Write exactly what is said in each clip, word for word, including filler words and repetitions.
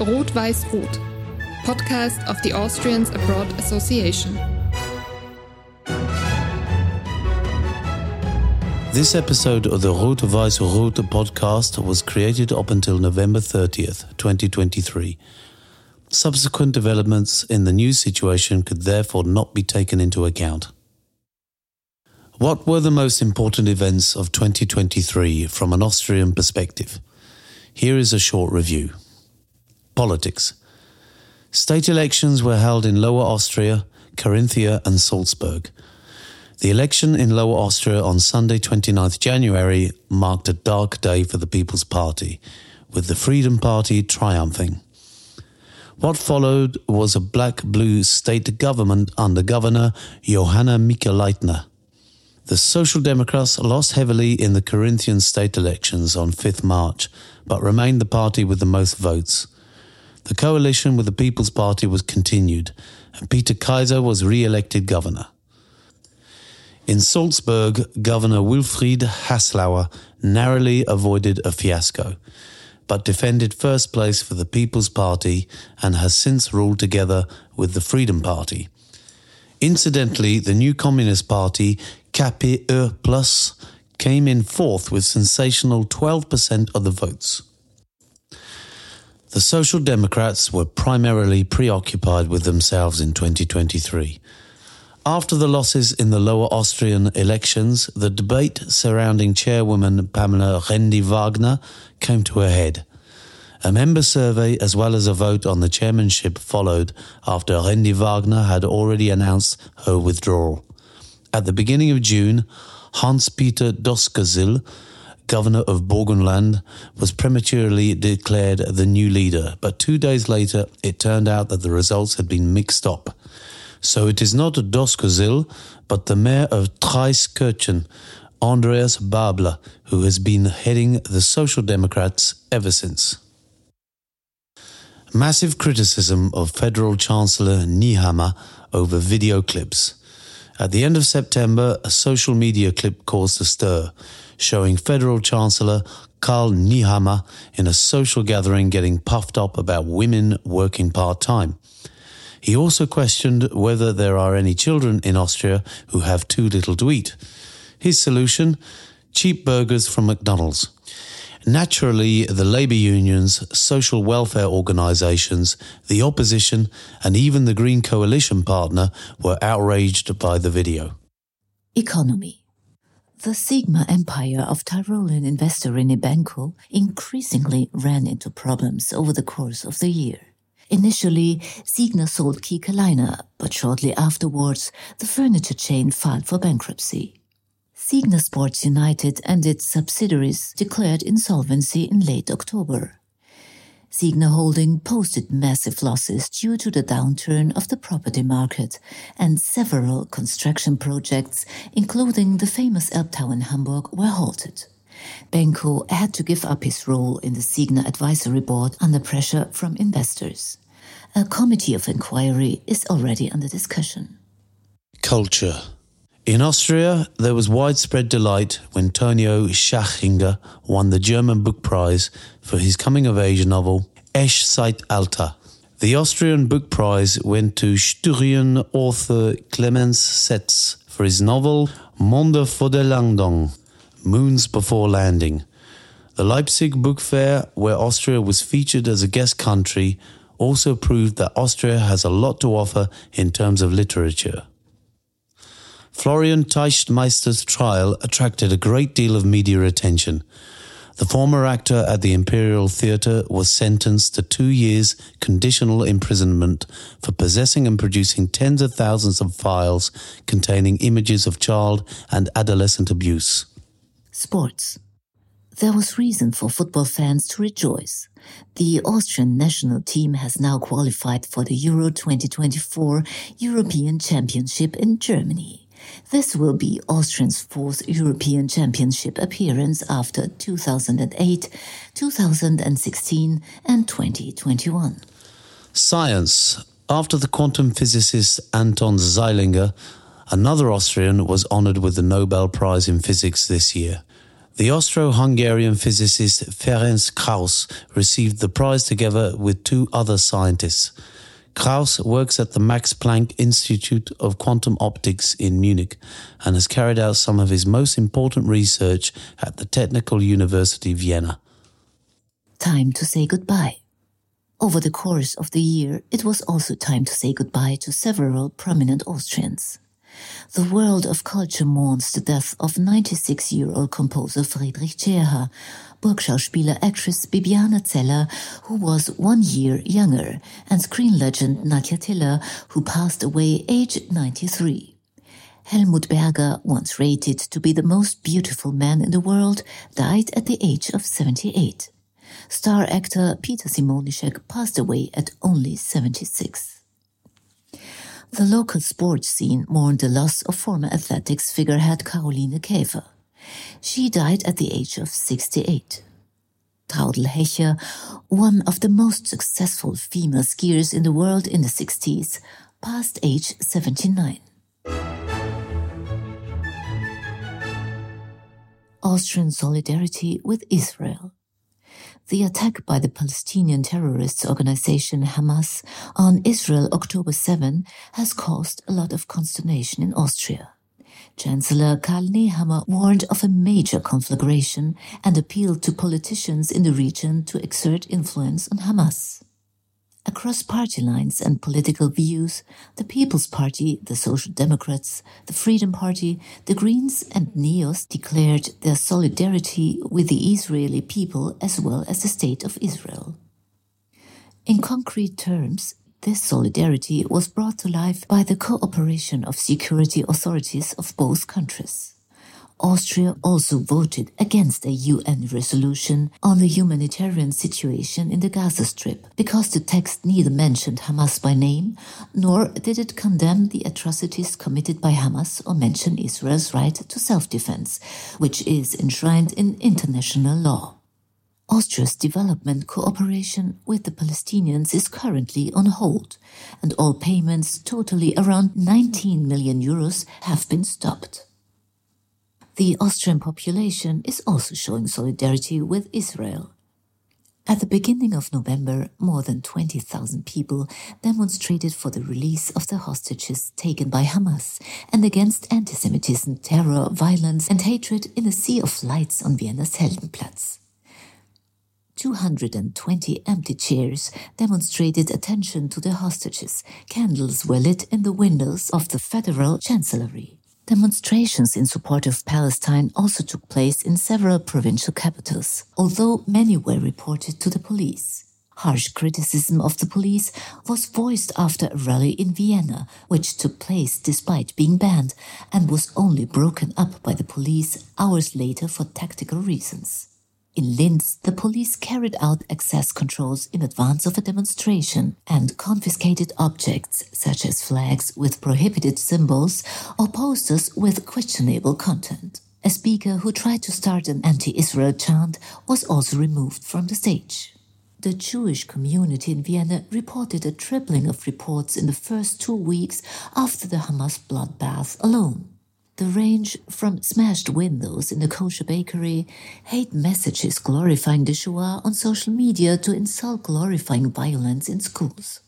Rot-Weiß-Rot, podcast of the Austrians Abroad Association. This episode of the Rot-Weiß-Rot podcast was created up until November thirtieth, twenty twenty-three. Subsequent developments in the news situation could therefore not be taken into account. What were the most important events of twenty twenty-three from an Austrian perspective? Here is a short review. Politics. State elections were held in Lower Austria, Carinthia and Salzburg. The election in Lower Austria on Sunday twenty-ninth January marked a dark day for the People's Party, with the Freedom Party triumphing. What followed was a black-blue state government under Governor Johanna Mikl-Leitner. The Social Democrats lost heavily in the Carinthian state elections on fifth March, but remained the party with the most votes. The coalition with the People's Party was continued, and Peter Kaiser was re-elected governor. In Salzburg, Governor Wilfried Haslauer narrowly avoided a fiasco, but defended first place for the People's Party and has since ruled together with the Freedom Party. Incidentally, the new Communist Party, K P Ö plus, came in fourth with sensational twelve percent of the votes. The Social Democrats were primarily preoccupied with themselves in twenty twenty-three. After the losses in the Lower Austrian elections, the debate surrounding chairwoman Pamela Rendi-Wagner came to a head. A member survey as well as a vote on the chairmanship followed after Rendi-Wagner had already announced her withdrawal. At the beginning of June, Hans-Peter Doskozil, governor of Burgenland, was prematurely declared the new leader, but two days later it turned out that the results had been mixed up. So it is not Doskozil, but the mayor of Traiskirchen, Andreas Babler, who has been heading the Social Democrats ever since. Massive criticism of Federal Chancellor Nehammer over video clips. At the end of September, a social media clip caused a stir, showing Federal Chancellor Karl Nehammer in a social gathering getting puffed up about women working part-time. He also questioned whether there are any children in Austria who have too little to eat. His solution? Cheap burgers from McDonald's. Naturally, the labour unions, social welfare organisations, the opposition and even the Green Coalition partner were outraged by the video. Economy. The Sigma empire of Tyrolean investor René Benko increasingly ran into problems over the course of the year. Initially, Signa sold Kiekerleiner, but shortly afterwards, the furniture chain filed for bankruptcy. Signa Sports United and its subsidiaries declared insolvency in late October. Signa Holding posted massive losses due to the downturn of the property market, and several construction projects, including the famous Elbtower in Hamburg, were halted. Benko had to give up his role in the Signa Advisory Board under pressure from investors. A committee of inquiry is already under discussion. Culture. In Austria, there was widespread delight when Tonio Schachinger won the German Book Prize for his coming-of-age novel Echtzeitalter. The Austrian Book Prize went to Styrian author Clemens Setz for his novel Monde vor der Landung, Moons Before Landing. The Leipzig Book Fair, where Austria was featured as a guest country, also proved that Austria has a lot to offer in terms of literature. Florian Teichtmeister's trial attracted a great deal of media attention. The former actor at the Imperial Theatre was sentenced to two years conditional imprisonment for possessing and producing tens of thousands of files containing images of child and adolescent abuse. Sports. There was reason for football fans to rejoice. The Austrian national team has now qualified for the Euro twenty twenty-four European Championship in Germany. This will be Austria's fourth European Championship appearance after two thousand eight, two thousand sixteen and twenty twenty-one. Science. After the quantum physicist Anton Zeilinger, another Austrian was honoured with the Nobel Prize in Physics this year. The Austro-Hungarian physicist Ferenc Krausz received the prize together with two other scientists. Krausz works at the Max Planck Institute of Quantum Optics in Munich and has carried out some of his most important research at the Technical University Vienna. Time to say goodbye. Over the course of the year, it was also time to say goodbye to several prominent Austrians. The world of culture mourns the death of ninety-six-year-old composer Friedrich Cerha, Burgschauspieler actress Bibiana Zeller, who was one year younger, and screen legend Nadja Tiller, who passed away aged ninety-three. Helmut Berger, once rated to be the most beautiful man in the world, died at the age of seventy-eight. Star actor Peter Simonischek passed away at only seventy-six. The local sports scene mourned the loss of former athletics figurehead Caroline Käfer. She died at the age of sixty-eight. Traudl Hecher, one of the most successful female skiers in the world in the sixties, passed age seventy-nine. Austrian solidarity with Israel. The attack by the Palestinian terrorist organization Hamas on Israel October seventh has caused a lot of consternation in Austria. Chancellor Karl Nehammer warned of a major conflagration and appealed to politicians in the region to exert influence on Hamas. Across party lines and political views, the People's Party, the Social Democrats, the Freedom Party, the Greens and Neos declared their solidarity with the Israeli people as well as the State of Israel. In concrete terms, this solidarity was brought to life by the cooperation of security authorities of both countries. Austria also voted against a U N resolution on the humanitarian situation in the Gaza Strip because the text neither mentioned Hamas by name, nor did it condemn the atrocities committed by Hamas or mention Israel's right to self-defense, which is enshrined in international law. Austria's development cooperation with the Palestinians is currently on hold, and all payments, totally around nineteen million euros, have been stopped. The Austrian population is also showing solidarity with Israel. At the beginning of November, more than twenty thousand people demonstrated for the release of the hostages taken by Hamas and against anti-Semitism, terror, violence and hatred in a sea of lights on Vienna's Heldenplatz. two hundred twenty empty chairs demonstrated attention to the hostages. Candles were lit in the windows of the Federal Chancellery. Demonstrations in support of Palestine also took place in several provincial capitals, although many were reported to the police. Harsh criticism of the police was voiced after a rally in Vienna, which took place despite being banned and was only broken up by the police hours later for tactical reasons. In Linz, the police carried out access controls in advance of a demonstration and confiscated objects such as flags with prohibited symbols or posters with questionable content. A speaker who tried to start an anti-Israel chant was also removed from the stage. The Jewish community in Vienna reported a tripling of reports in the first two weeks after the Hamas bloodbath alone. The range from smashed windows in a kosher bakery, hate messages glorifying the Shoah on social media to insult glorifying violence in schools.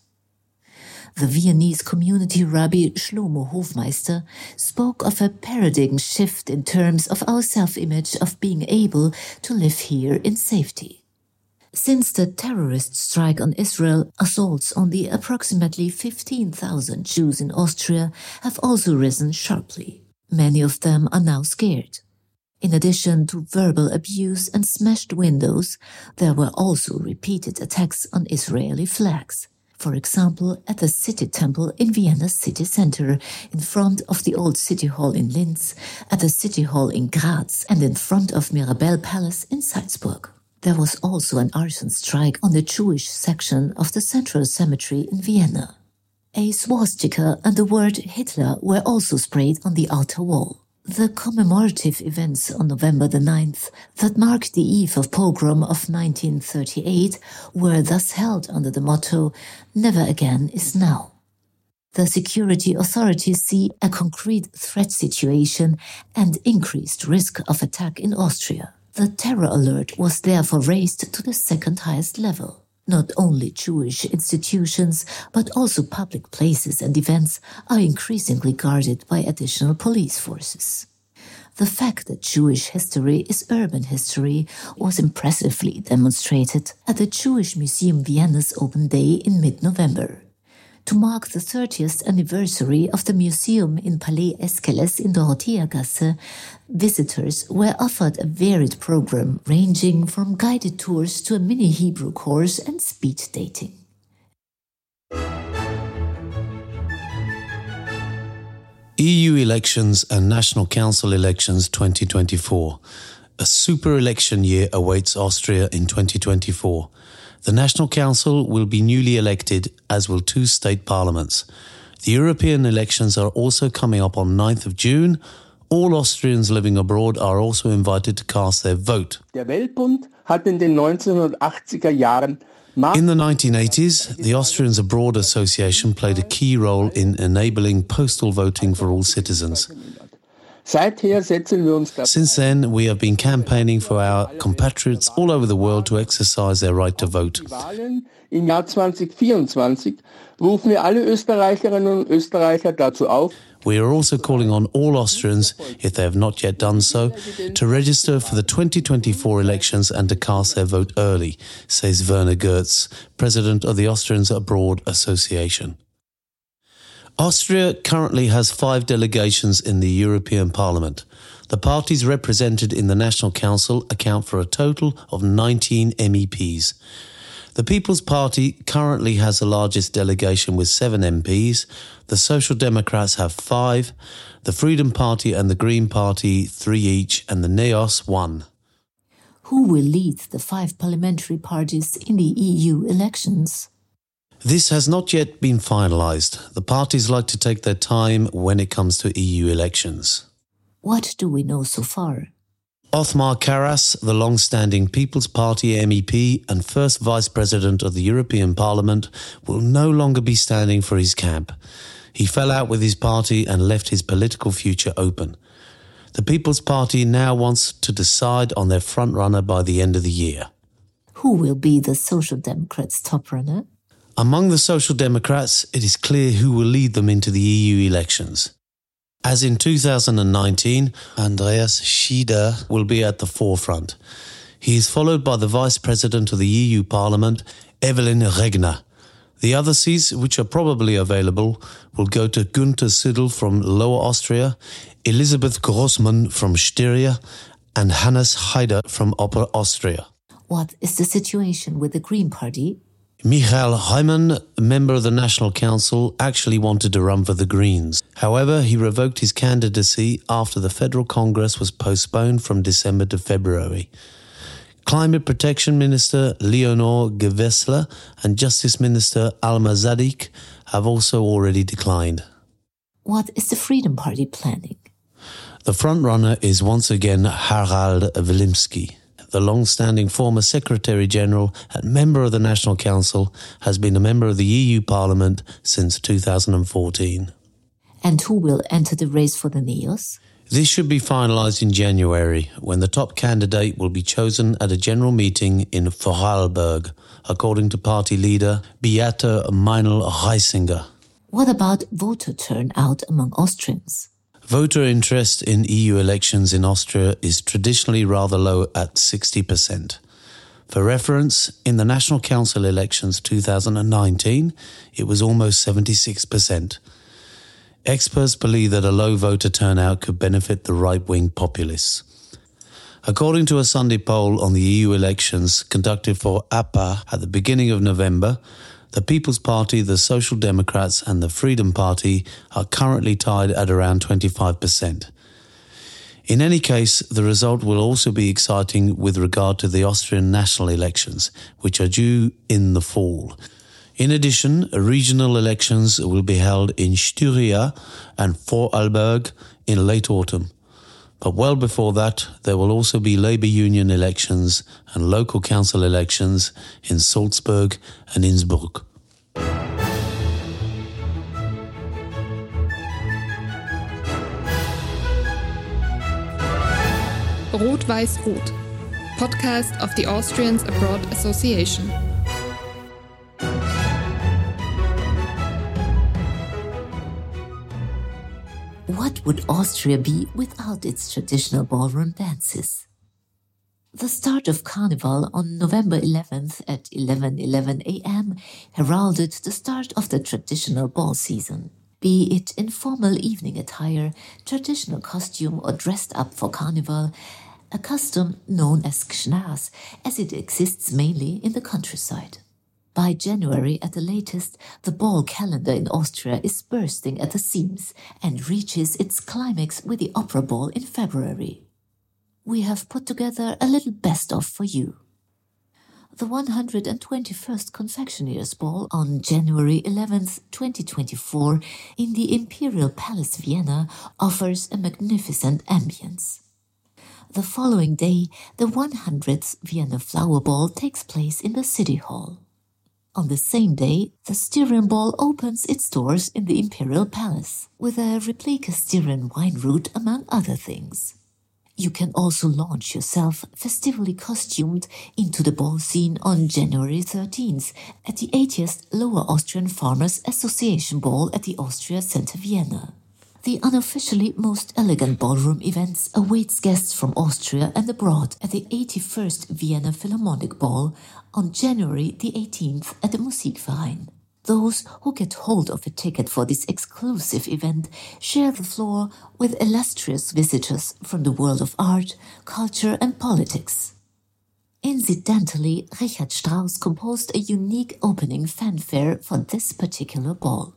The Viennese community rabbi Shlomo Hofmeister spoke of a paradigm shift in terms of our self-image of being able to live here in safety. Since the terrorist strike on Israel, assaults on the approximately fifteen thousand Jews in Austria have also risen sharply. Many of them are now scared. In addition to verbal abuse and smashed windows, there were also repeated attacks on Israeli flags. For example, at the City Temple in Vienna's city center, in front of the old City Hall in Linz, at the City Hall in Graz, and in front of Mirabell Palace in Salzburg. There was also an arson strike on the Jewish section of the Central Cemetery in Vienna. A swastika and the word Hitler were also sprayed on the outer wall. The commemorative events on November the ninth that marked the eve of pogrom of nineteen thirty-eight were thus held under the motto, "Never again is now." The security authorities see a concrete threat situation and increased risk of attack in Austria. The terror alert was therefore raised to the second highest level. Not only Jewish institutions, but also public places and events are increasingly guarded by additional police forces. The fact that Jewish history is urban history was impressively demonstrated at the Jewish Museum Vienna's open day in mid-November. To mark the thirtieth anniversary of the museum in Palais Eskeles in Dorotheagasse, visitors were offered a varied program ranging from guided tours to a mini Hebrew course and speed dating. E U elections and National Council elections twenty twenty-four. A super election year awaits Austria in twenty twenty-four. The National Council will be newly elected, as will two state parliaments. The European elections are also coming up on ninth of June. All Austrians living abroad are also invited to cast their vote. Der Weltbund hat in den neunzehnhundertachtziger Jahren In the nineteen eighties, the Austrians Abroad Association played a key role in enabling postal voting for all citizens. Seither setzen wir uns dafür. Since then, we have been campaigning for our compatriots all over the world to exercise their right to vote. Wahlen im Jahr zwanzig vierundzwanzig rufen wir alle Österreicherinnen und Österreicher dazu auf. We are also calling on all Austrians, if they have not yet done so, to register for the twenty twenty-four elections and to cast their vote early, says Werner Goetz, president of the Austrians Abroad Association. Austria currently has five delegations in the European Parliament. The parties represented in the National Council account for a total of nineteen M E Ps. The People's Party currently has the largest delegation with seven M Ps. The Social Democrats have five, the Freedom Party and the Green Party three each, and the Neos one. Who will lead the five parliamentary parties in the E U elections? This has not yet been finalised. The parties like to take their time when it comes to E U elections. What do we know so far? Othmar Karas, the long-standing People's Party M E P and first Vice President of the European Parliament, will no longer be standing for his camp. He fell out with his party and left his political future open. The People's Party now wants to decide on their frontrunner by the end of the year. Who will be the Social Democrats' top runner? Among the Social Democrats, it is clear who will lead them into the E U elections. As in two thousand nineteen, Andreas Schieder will be at the forefront. He is followed by the Vice President of the E U Parliament, Evelyn Regner. The other seats, which are probably available, will go to Günther Siddel from Lower Austria, Elisabeth Grossmann from Styria, and Hannes Haider from Upper Austria. What is the situation with the Green Party? Michael Heimann, a member of the National Council, actually wanted to run for the Greens. However, he revoked his candidacy after the Federal Congress was postponed from December to February. Climate Protection Minister Leonor Gewessler and Justice Minister Alma Zadik have also already declined. What is the Freedom Party planning? The frontrunner is once again Harald Wilimski. The long-standing former Secretary-General and member of the National Council has been a member of the E U Parliament since two thousand fourteen. And who will enter the race for the Neos? This should be finalised in January, when the top candidate will be chosen at a general meeting in Vorarlberg, according to party leader Beate Meinl-Reisinger. What about voter turnout among Austrians? Voter interest in E U elections in Austria is traditionally rather low at sixty percent. For reference, in the National Council elections two thousand nineteen, it was almost seventy-six percent. Experts believe that a low voter turnout could benefit the right-wing populists. According to a Sunday poll on the E U elections conducted for A P A at the beginning of November, the People's Party, the Social Democrats and the Freedom Party are currently tied at around twenty-five percent. In any case, the result will also be exciting with regard to the Austrian national elections, which are due in the fall. In addition, regional elections will be held in Styria and Vorarlberg in late autumn. But well before that, there will also be Labour Union elections and local council elections in Salzburg and Innsbruck. Rot-Weiß-Rot, podcast of the Austrians Abroad Association. What would Austria be without its traditional ballroom dances? The start of Carnival on November eleventh at eleven eleven a m heralded the start of the traditional ball season. Be it in formal evening attire, traditional costume or dressed up for Carnival, a custom known as Gschnaz, as it exists mainly in the countryside. By January at the latest, the ball calendar in Austria is bursting at the seams and reaches its climax with the Opera Ball in February. We have put together a little best-of for you. The one hundred twenty-first Confectioners' Ball on January eleventh, twenty twenty-four in the Imperial Palace Vienna offers a magnificent ambience. The following day, the one hundredth Vienna Flower Ball takes place in the City Hall. On the same day, the Styrian Ball opens its doors in the Imperial Palace, with a replica Styrian wine route among other things. You can also launch yourself festively costumed into the ball scene on January thirteenth at the eightieth Lower Austrian Farmers Association Ball at the Austria Center Vienna. The unofficially most elegant ballroom events awaits guests from Austria and abroad at the eighty-first Vienna Philharmonic Ball on January the eighteenth at the Musikverein. Those who get hold of a ticket for this exclusive event share the floor with illustrious visitors from the world of art, culture and politics. Incidentally, Richard Strauss composed a unique opening fanfare for this particular ball.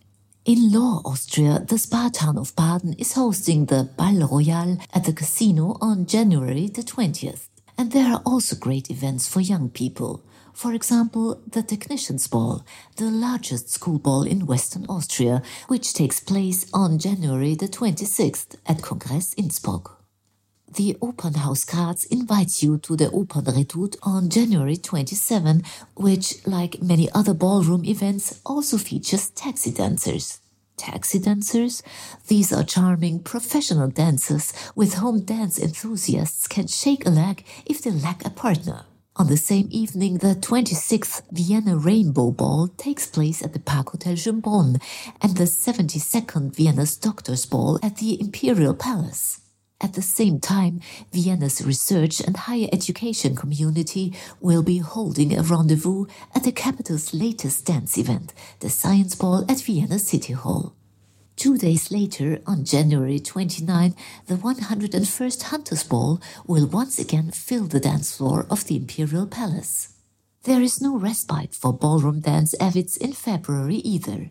In Lower Austria, the spa town of Baden is hosting the Bal Royal at the casino on January the twentieth. And there are also great events for young people. For example, the Technicians' Ball, the largest school ball in Western Austria, which takes place on January the twenty-sixth at Kongress Innsbruck. The Opernhaus Graz invites you to the Opernredoute on January twenty-seventh, which, like many other ballroom events, also features taxi dancers. Taxi dancers? These are charming professional dancers with whom dance enthusiasts can shake a leg if they lack a partner. On the same evening, the twenty-sixth Vienna Rainbow Ball takes place at the Park Hotel Schönbrunn and the seventy-second Vienna's Doctors' Ball at the Imperial Palace. At the same time, Vienna's research and higher education community will be holding a rendezvous at the capital's latest dance event, the Science Ball at Vienna City Hall. Two days later, on January twenty-ninth, the one hundred first Hunters Ball will once again fill the dance floor of the Imperial Palace. There is no respite for ballroom dance avids in February either.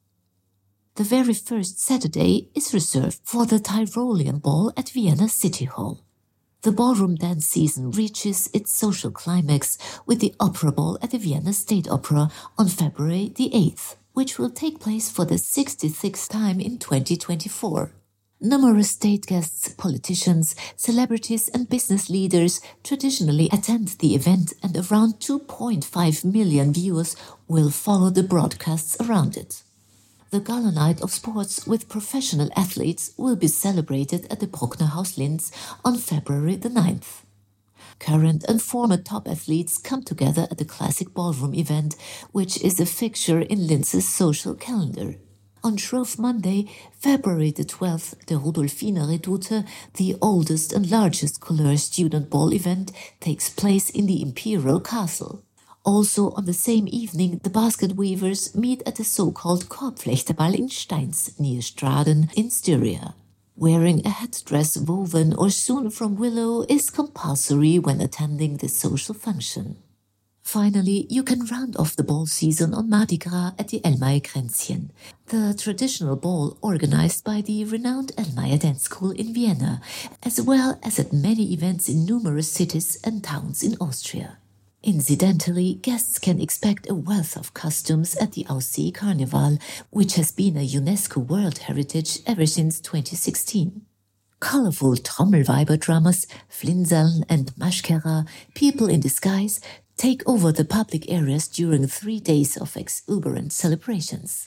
The very first Saturday is reserved for the Tyrolean Ball at Vienna City Hall. The ballroom dance season reaches its social climax with the Opera Ball at the Vienna State Opera on February the eighth, which will take place for the sixty-sixth time in twenty twenty-four. Numerous state guests, politicians, celebrities and business leaders traditionally attend the event, and around two point five million viewers will follow the broadcasts around it. The Gala Night of Sports with professional athletes will be celebrated at the Bruckner Haus Linz on February the ninth. Current and former top athletes come together at the classic ballroom event, which is a fixture in Linz's social calendar. On Shrove Monday, February the twelfth, the Rudolfiner Redoute, the oldest and largest Couleur student ball event, takes place in the Imperial Castle. Also on the same evening, the basket weavers meet at the so-called Korbflechterball in Steins, near Straden in Styria. Wearing a headdress woven or sewn from willow is compulsory when attending this social function. Finally, you can round off the ball season on Mardi Gras at the Ellmayer Kränzchen, the traditional ball organized by the renowned Ellmayer Dance School in Vienna, as well as at many events in numerous cities and towns in Austria. Incidentally, guests can expect a wealth of costumes at the Aussee Carnival, which has been a UNESCO World Heritage ever since twenty sixteen. Colorful Trommelweiber drummers, Flinsern and Maschkara, people in disguise, take over the public areas during three days of exuberant celebrations.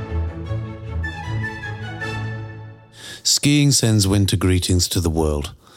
Skiing sends winter greetings to the world.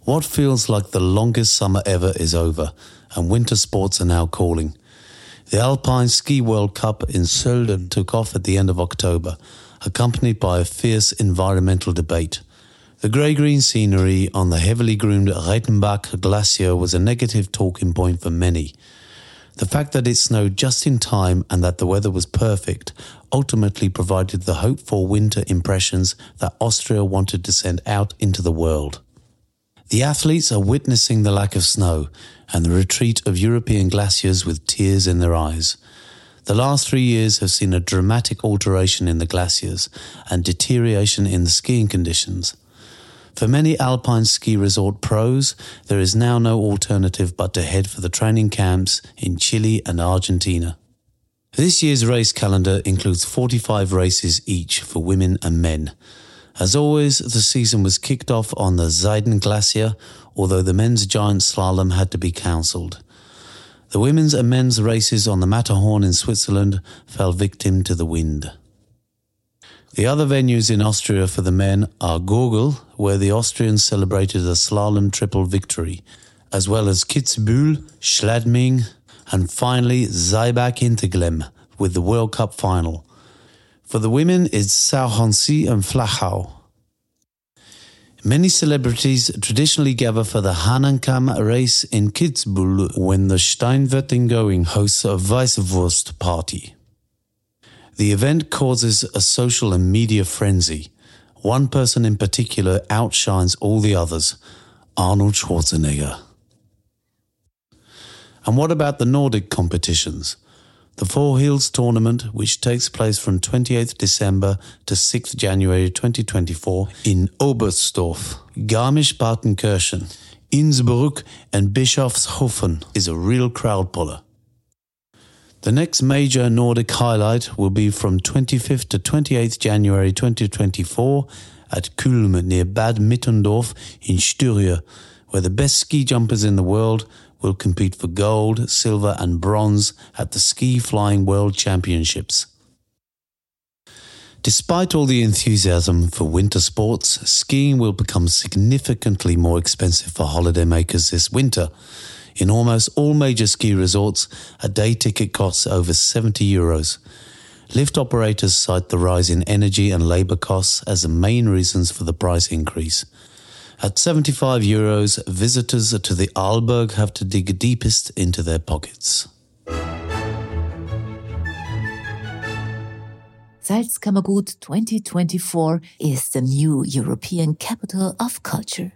What feels like the longest summer ever is over, and winter sports are now calling. The Alpine Ski World Cup in Sölden took off at the end of October, accompanied by a fierce environmental debate. The grey-green scenery on the heavily groomed Reitenbach Glacier was a negative talking point for many. The fact that it snowed just in time and that the weather was perfect ultimately provided the hoped-for winter impressions that Austria wanted to send out into the world. The athletes are witnessing the lack of snow and the retreat of European glaciers with tears in their eyes. The last three years have seen a dramatic alteration in the glaciers and deterioration in the skiing conditions. For many alpine ski resort pros, there is now no alternative but to head for the training camps in Chile and Argentina. This year's race calendar includes forty-five races each for women and men. As always, the season was kicked off on the Seiden Glacier, although the men's giant slalom had to be cancelled. The women's and men's races on the Matterhorn in Switzerland fell victim to the wind. The other venues in Austria for the men are Gurgel, where the Austrians celebrated a slalom triple victory, as well as Kitzbühel, Schladming, and finally Seibach-Hinterglemm with the World Cup final. For the women, it's Sauchhornsee and Flachau. Many celebrities traditionally gather for the Hahnenkamm race in Kitzbühel when the Steinwürtting hosts a Weißwurst party. The event causes a social and media frenzy. One person in particular outshines all the others, Arnold Schwarzenegger. And what about the Nordic competitions? The Four Hills tournament, which takes place from twenty-eighth December to sixth January twenty twenty-four in Oberstdorf, Garmisch-Partenkirchen, Innsbruck and Bischofshofen, is a real crowd puller. The next major Nordic highlight will be from twenty-fifth to twenty-eighth January twenty twenty-four at Kulm near Bad Mittendorf in Styria, where the best ski jumpers in the world will compete for gold, silver and bronze at the Ski Flying World Championships. Despite all the enthusiasm for winter sports, skiing will become significantly more expensive for holidaymakers this winter. In almost all major ski resorts, a day ticket costs over seventy euros. Lift operators cite the rise in energy and labour costs as the main reasons for the price increase. At seventy-five euros, visitors to the Arlberg have to dig deepest into their pockets. Salzkammergut twenty twenty-four is the new European capital of culture.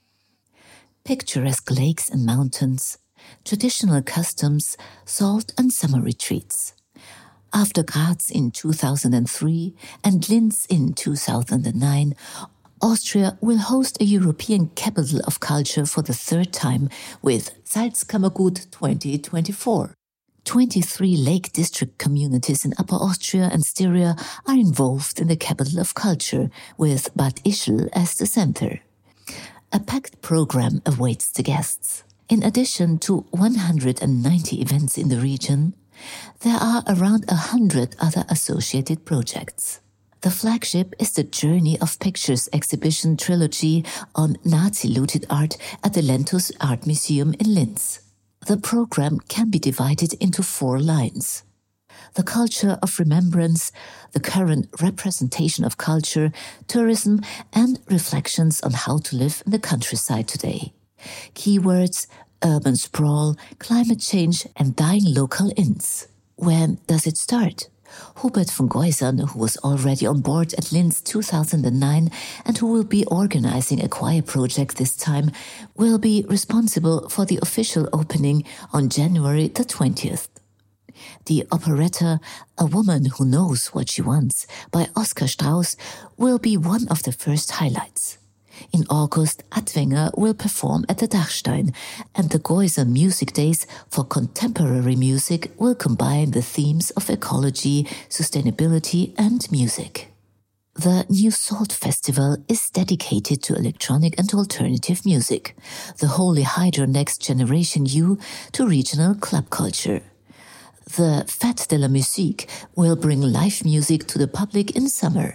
Picturesque lakes and mountains, traditional customs, salt and summer retreats. After Graz in two thousand three and Linz in two thousand nine, Austria will host a European capital of culture for the third time with Salzkammergut twenty twenty-four. twenty-three Lake District communities in Upper Austria and Styria are involved in the capital of culture, with Bad Ischl as the center. A packed program awaits the guests. In addition to one hundred ninety events in the region, there are around one hundred other associated projects. The flagship is the Journey of Pictures exhibition trilogy on Nazi-looted art at the Lentus Art Museum in Linz. The program can be divided into four lines: the culture of remembrance, the current representation of culture, tourism, and reflections on how to live in the countryside today. Keywords: urban sprawl, climate change, and dying local inns. When does it start? Hubert von Geusern, who was already on board at Linz two thousand nine and who will be organizing a choir project this time, will be responsible for the official opening on January the twentieth. The operetta A Woman Who Knows What She Wants by Oskar Strauss will be one of the first highlights. In August, Adwenger will perform at the Dachstein, and the Geuser Music Days for Contemporary Music will combine the themes of ecology, sustainability and music. The New Salt Festival is dedicated to electronic and alternative music, the Holy Hydro Next Generation U to regional club culture. The Fête de la Musique will bring live music to the public in summer.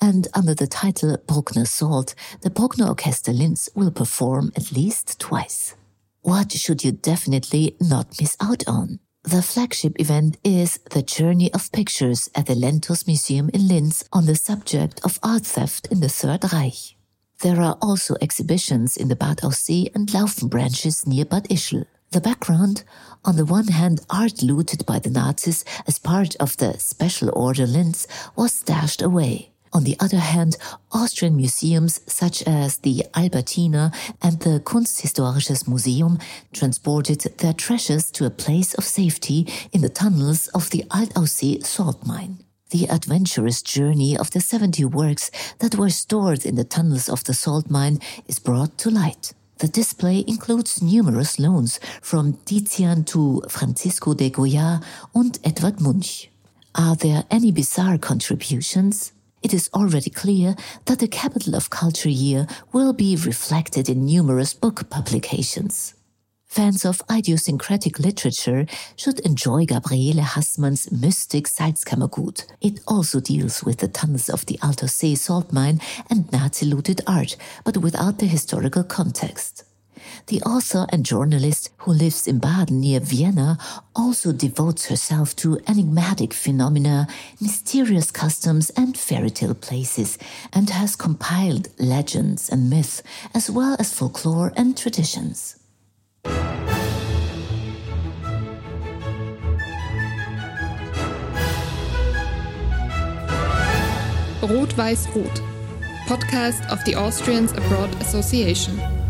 And under the title Bruckner Salt, the Bruckner Orchester Linz will perform at least twice. What should you definitely not miss out on? The flagship event is The Journey of Pictures at the Lentos Museum in Linz on the subject of art theft in the Third Reich. There are also exhibitions in the Bad Aussee and Laufen branches near Bad Ischl. The background, on the one hand, art looted by the Nazis as part of the Special Order Linz was stashed away. On the other hand, Austrian museums such as the Albertina and the Kunsthistorisches Museum transported their treasures to a place of safety in the tunnels of the Altaussee salt mine. The adventurous journey of the seventy works that were stored in the tunnels of the salt mine is brought to light. The display includes numerous loans from Tizian to Francisco de Goya and Edvard Munch. Are there any bizarre contributions? It is already clear that the Capital of Culture year will be reflected in numerous book publications. Fans of idiosyncratic literature should enjoy Gabriele Hassmann's Mystic Salzkammergut. It also deals with the tunnels of the Altaussee salt mine and Nazi-looted art, but without the historical context. The author and journalist who lives in Baden near Vienna also devotes herself to enigmatic phenomena, mysterious customs and fairy tale places, and has compiled legends and myths as well as folklore and traditions. Rot-Weiß-Rot, podcast of the Austrians Abroad Association.